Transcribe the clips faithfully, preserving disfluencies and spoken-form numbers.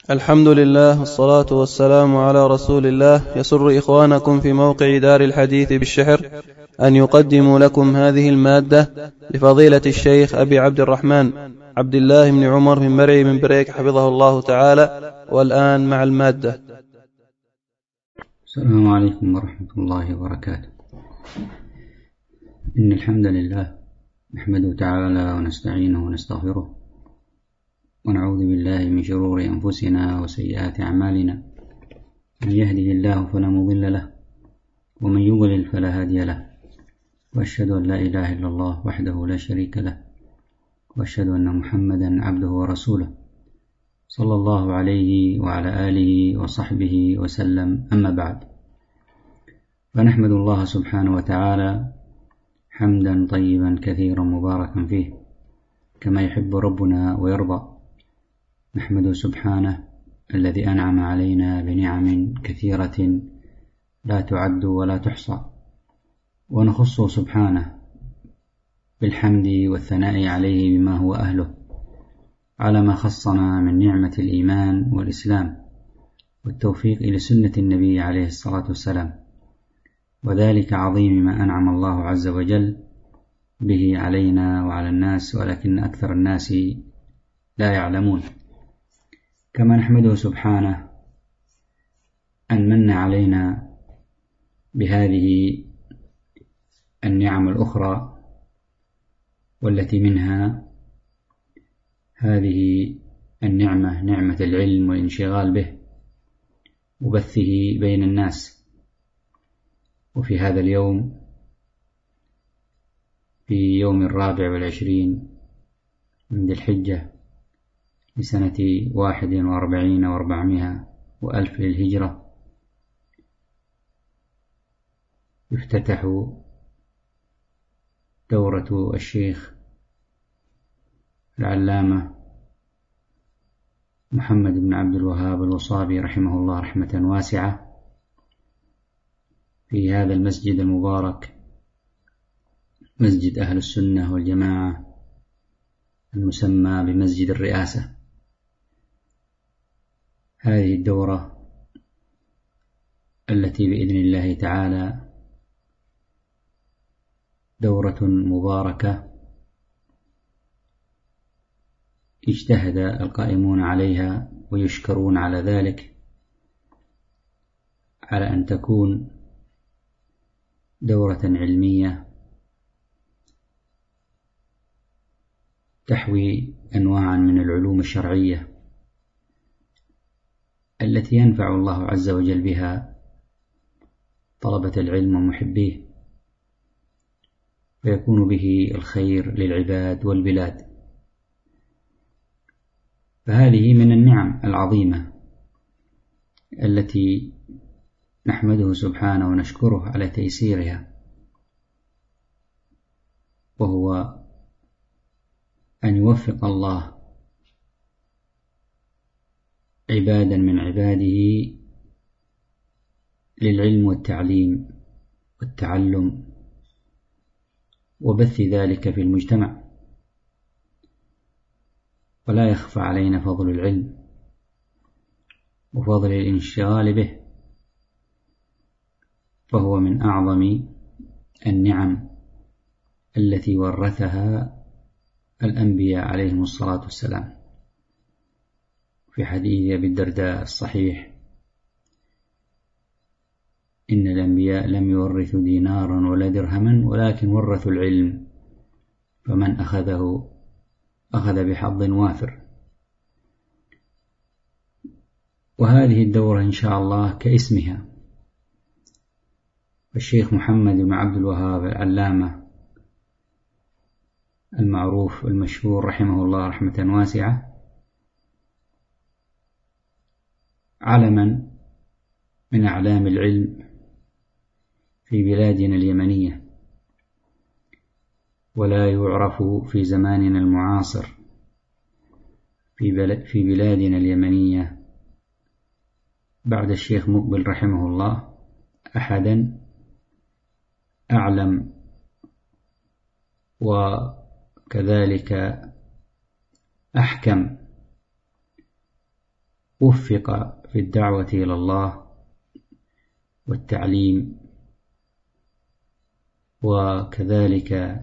الحمد لله والصلاة والسلام على رسول الله. يسر إخوانكم في موقع دار الحديث بالشحر أن يقدموا لكم هذه المادة لفضيلة الشيخ أبي عبد الرحمن عبد الله بن عمر من مرعي من بريك حفظه الله تعالى. والآن مع المادة. السلام عليكم ورحمة الله وبركاته. إن الحمد لله نحمده تعالى ونستعينه ونستغفره ونعوذ بالله من شرور أنفسنا وسيئات أعمالنا. من يهده الله فلا مضل له ومن يضلل فلا هادي له، وأشهد أن لا إله إلا الله وحده لا شريك له، وأشهد أن محمدا عبده ورسوله صلى الله عليه وعلى آله وصحبه وسلم. أما بعد، فنحمد الله سبحانه وتعالى حمدا طيبا كثيرا مباركا فيه كما يحب ربنا ويرضى. نحمده سبحانه الذي أنعم علينا بنعم كثيرة لا تعد ولا تحصى، ونخصه سبحانه بالحمد والثناء عليه بما هو أهله على ما خصنا من نعمة الإيمان والإسلام والتوفيق إلى سنة النبي عليه الصلاة والسلام، وذلك عظيم ما أنعم الله عز وجل به علينا وعلى الناس، ولكن أكثر الناس لا يعلمون. كما نحمده سبحانه أن من علينا بهذه النعم الأخرى، والتي منها هذه النعمة نعمة العلم والانشغال به وبثه بين الناس. وفي هذا اليوم، في يوم الرابع والعشرين من ذي الحجة لسنة واحد وأربعين وأربعمائة وألف للهجرة، يفتتح دورة الشيخ العلامة محمد بن عبد الوهاب الوصابي رحمه الله رحمة واسعة في هذا المسجد المبارك، مسجد أهل السنة والجماعة المسمى بمسجد الرئاسة. هذه الدورة التي بإذن الله تعالى دورة مباركة اجتهد القائمون عليها ويشكرون على ذلك، على أن تكون دورة علمية تحوي أنواعا من العلوم الشرعية التي ينفع الله عز وجل بها طلبة العلم ومحبيه، ويكون به الخير للعباد والبلاد. فهذه من النعم العظيمة التي نحمده سبحانه ونشكره على تيسيرها، وهو أن يوفق الله عبادا من عباده للعلم والتعليم والتعلم وبث ذلك في المجتمع. ولا يخفى علينا فضل العلم وفضل الانشغال به، فهو من أعظم النعم التي ورثها الأنبياء عليهم الصلاة والسلام. في حديث أبي الدرداء الصحيح: إن الأنبياء لم يورثوا دينارا ولا درهما ولكن ورثوا العلم، فمن أخذه أخذ بحظ وافر. وهذه الدورة إن شاء الله كاسمها، الشيخ محمد بن عبد الوهاب العلامة المعروف المشهور رحمه الله رحمة واسعة علما من أعلام العلم في بلادنا اليمنية، ولا يعرف في زماننا المعاصر في بلادنا اليمنية بعد الشيخ مقبل رحمه الله أحدا أعلم وكذلك أحكم وفق في الدعوة إلى الله والتعليم، وكذلك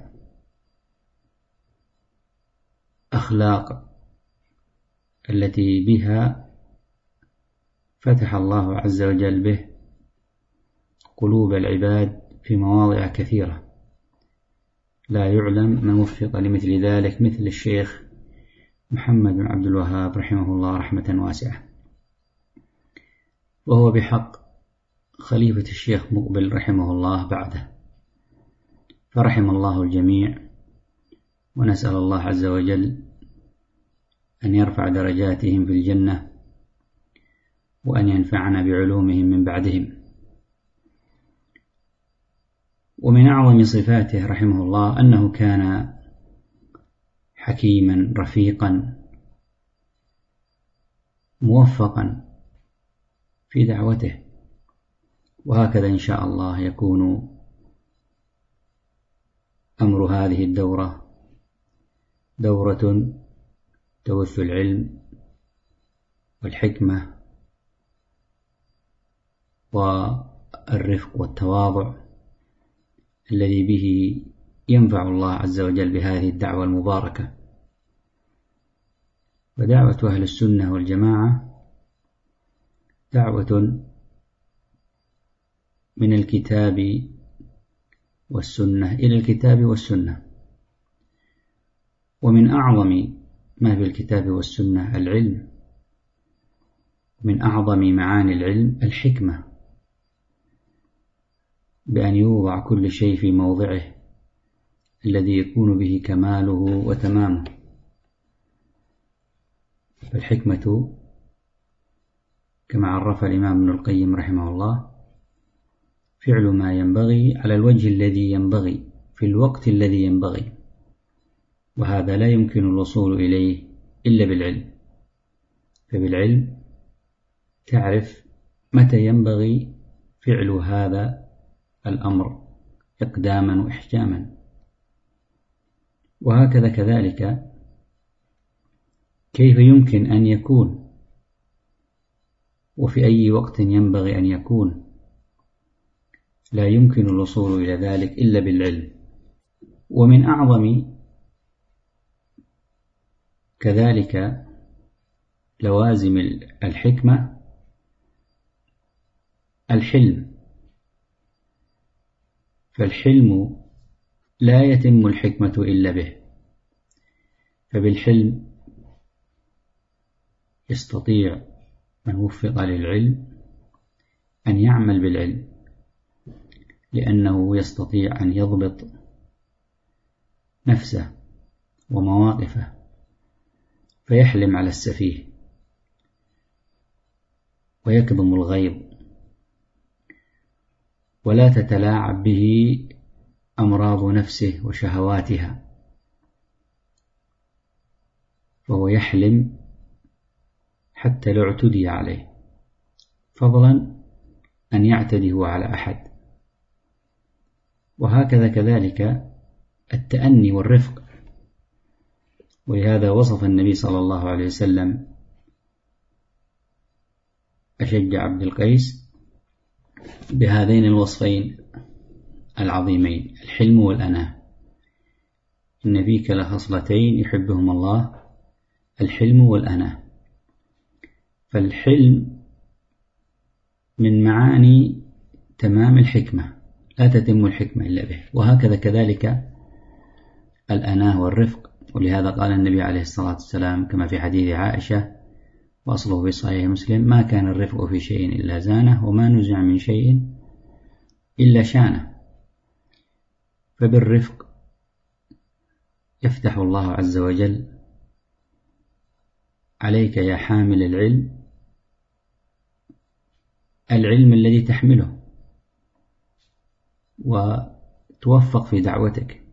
أخلاق التي بها فتح الله عز وجل به قلوب العباد في مواضع كثيرة لا يعلم من وفق لمثل ذلك، مثل الشيخ محمد بن عبد الوهاب رحمه الله رحمة واسعة، وهو بحق خليفة الشيخ مقبل رحمه الله بعده، فرحم الله الجميع، ونسأل الله عز وجل أن يرفع درجاتهم في الجنة وأن ينفعنا بعلومهم من بعدهم. ومن أعظم صفاته رحمه الله أنه كان حكيما رفيقا موفقا في دعوته، وهكذا إن شاء الله يكون أمر هذه الدورة دورة تبث العلم والحكمة والرفق والتواضع الذي به ينفع الله عز وجل بهذه الدعوة المباركة. ودعوة أهل السنة والجماعة دعوة من الكتاب والسنة إلى الكتاب والسنة، ومن أعظم ما في الكتاب والسنة العلم، من أعظم معاني العلم الحكمة، بأن يوضع كل شيء في موضعه الذي يكون به كماله وتمامه. فالحكمة كما عرف الإمام ابن القيم رحمه الله فعل ما ينبغي على الوجه الذي ينبغي في الوقت الذي ينبغي، وهذا لا يمكن الوصول إليه إلا بالعلم. فبالعلم تعرف متى ينبغي فعل هذا الأمر إقداما وإحجاما، وهكذا كذلك كيف يمكن أن يكون وفي أي وقت ينبغي أن يكون، لا يمكن الوصول إلى ذلك إلا بالعلم. ومن أعظم كذلك لوازم الحكمة الحلم، فالحلم لا يتم الحكمة إلا به، فبالحلم يستطيع من وفق للعلم أن يعمل بالعلم، لأنه يستطيع أن يضبط نفسه ومواقفه، فيحلم على السفيه ويكظم الغيظ، ولا تتلاعب به أمراض نفسه وشهواتها، فهو يحلم حتى لو اعتدي عليه، فضلا أن يعتدي هو على أحد. وهكذا كذلك التأني والرفق، ولهذا وصف النبي صلى الله عليه وسلم أشج عبد القيس بهذين الوصفين العظيمين، الحلم والأناة. إن فيك لخصلتين يحبهم الله، الحلم والأناة. فالحلم من معاني تمام الحكمة، لا تتم الحكمة إلا به، وهكذا كذلك الأناة والرفق. ولهذا قال النبي عليه الصلاة والسلام كما في حديث عائشة وأصله في صحيح مسلم: ما كان الرفق في شيء إلا زانه، وما نزع من شيء إلا شانه. فبالرفق يفتح الله عز وجل عليك يا حامل العلم العلم الذي تحمله، وتوفق في دعوتك.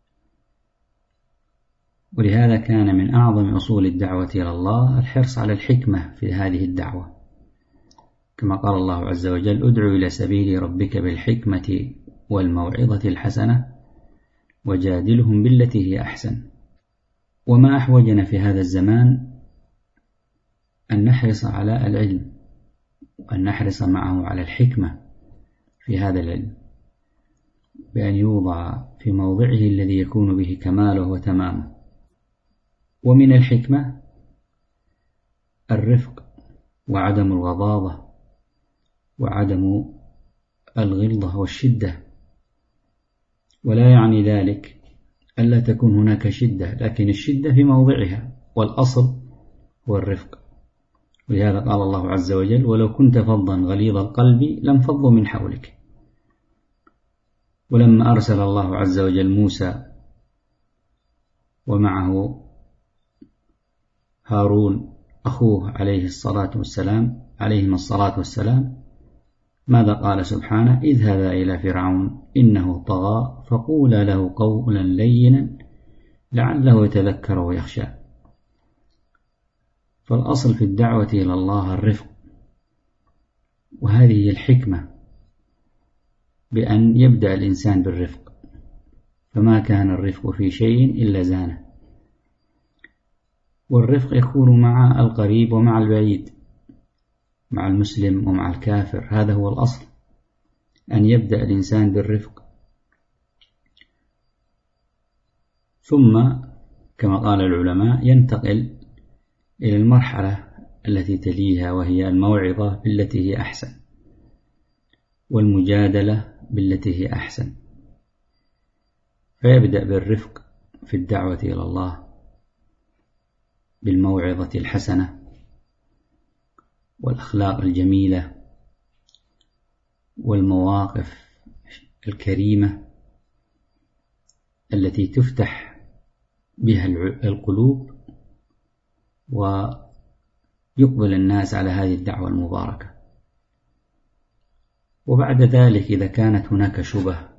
ولهذا كان من أعظم أصول الدعوة إلى الله الحرص على الحكمة في هذه الدعوة، كما قال الله عز وجل: ادع إلى سبيل ربك بالحكمة والموعظة الحسنة وجادلهم بالتي هي أحسن. وما أحوجنا في هذا الزمان أن نحرص على العلم، وأن نحرص معه على الحكمة في هذا العلم، بأن يوضع في موضعه الذي يكون به كماله وتمامه. ومن الحكمة الرفق وعدم الغضاضة وعدم الغلظة والشدة، ولا يعني ذلك ألا تكون هناك شدة، لكن الشدة في موضعها، والأصل هو الرفق. ولهذا قال الله عز وجل: ولو كنت فظا غليظ القلب لانفضوا من حولك. ولما أرسل الله عز وجل موسى ومعه هارون أخوه عليه الصلاة والسلام عليهما الصلاة والسلام، ماذا قال سبحانه: اذهبا إلى فرعون إنه طغى فقولا له قولا لينا لعله يتذكر ويخشى. فالأصل في الدعوة إلى الله الرفق، وهذه هي الحكمة، بأن يبدأ الإنسان بالرفق، فما كان الرفق في شيء إلا زانه. والرفق يكون مع القريب ومع البعيد، مع المسلم ومع الكافر، هذا هو الأصل، أن يبدأ الإنسان بالرفق. ثم كما قال العلماء ينتقل إلى المرحلة التي تليها، وهي الموعظة بالتي هي أحسن، والمجادلة بالتي هي أحسن. فيبدأ بالرفق في الدعوة إلى الله، بالموعظة الحسنة والأخلاق الجميلة والمواقف الكريمة التي تفتح بها القلوب ويقبل الناس على هذه الدعوة المباركة. وبعد ذلك إذا كانت هناك شبهة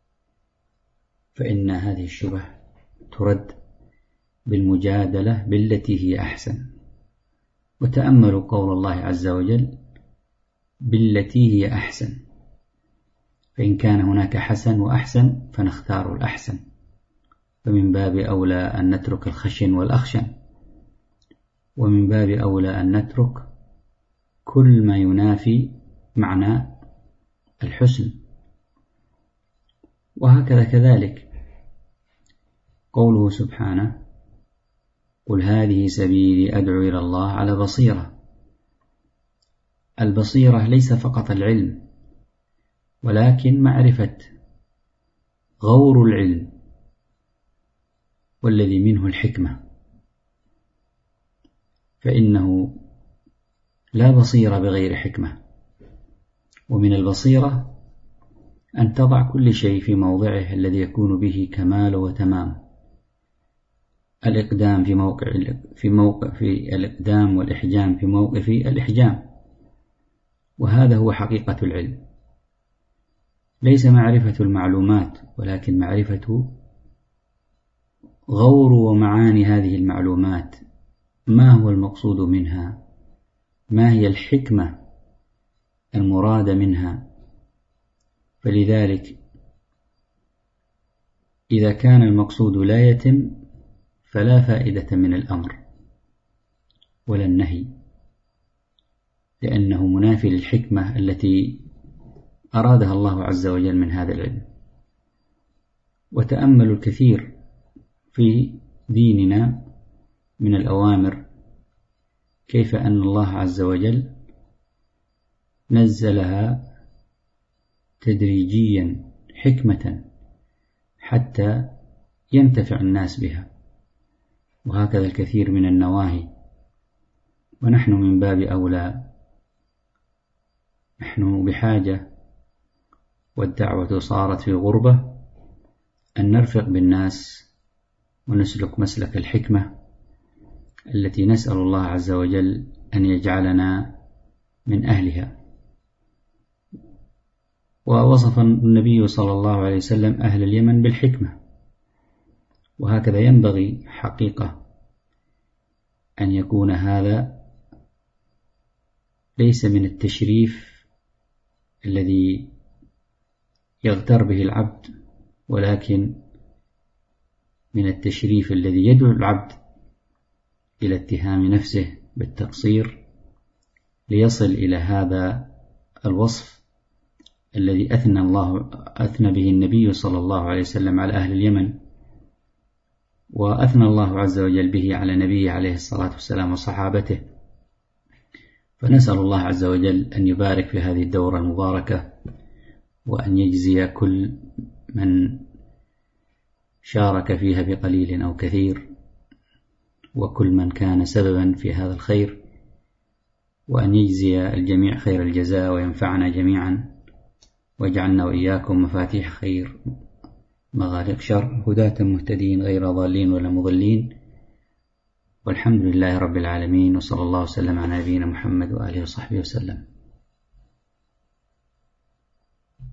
فإن هذه الشبهة ترد بالمجادلة بالتي هي أحسن. وتأملوا قول الله عز وجل: بالتي هي أحسن، فإن كان هناك حسن وأحسن فنختار الأحسن، فمن باب أولى أن نترك الخشن والأخشن، ومن باب أولى أن نترك كل ما ينافي معنى الحسن. وهكذا كذلك قوله سبحانه: قل هذه سبيلي أدعو إلى الله على بصيرة. البصيرة ليس فقط العلم، ولكن معرفة غور العلم والذي منه الحكمة، فإنه لا بصيرة بغير حكمة. ومن البصيرة أن تضع كل شيء في موضعه الذي يكون به كمال وتمام. الإقدام في موقع في موقع في الإقدام والإحجام في موقف الإحجام، وهذا هو حقيقة العلم، ليس معرفة المعلومات، ولكن معرفة غور ومعاني هذه المعلومات، ما هو المقصود منها، ما هي الحكمة المراد منها. فلذلك إذا كان المقصود لا يتم فلا فائدة من الأمر ولا النهي، لأنه منافي للحكمة التي أرادها الله عز وجل من هذا العلم. وتأملوا الكثير في ديننا من الأوامر، كيف أن الله عز وجل نزلها تدريجيا حكمة حتى ينتفع الناس بها، وهكذا الكثير من النواهي. ونحن من باب أولى، نحن بحاجة والدعوة صارت في غربة أن نرفق بالناس ونسلك مسلك الحكمة التي نسأل الله عز وجل أن يجعلنا من أهلها. ووصف النبي صلى الله عليه وسلم أهل اليمن بالحكمة، وهكذا ينبغي حقيقة أن يكون هذا ليس من التشريف الذي يغتر به العبد، ولكن من التشريف الذي يدعو العبد إلى اتهام نفسه بالتقصير ليصل إلى هذا الوصف الذي أثنى الله أثنى به النبي صلى الله عليه وسلم على أهل اليمن، وأثنى الله عز وجل به على نبيه عليه الصلاة والسلام وصحابته. فنسأل الله عز وجل أن يبارك في هذه الدورة المباركة، وأن يجزي كل من شارك فيها بقليل أو كثير، وكل من كان سببا في هذا الخير، وأن يجزي الجميع خير الجزاء، وينفعنا جميعا، واجعلنا وإياكم مفاتيح خير مغاليق شر، هداة مهتدين غير ضالين ولا مضلين. والحمد لله رب العالمين، وصلى الله وسلم على نبينا محمد وآله وصحبه وسلم.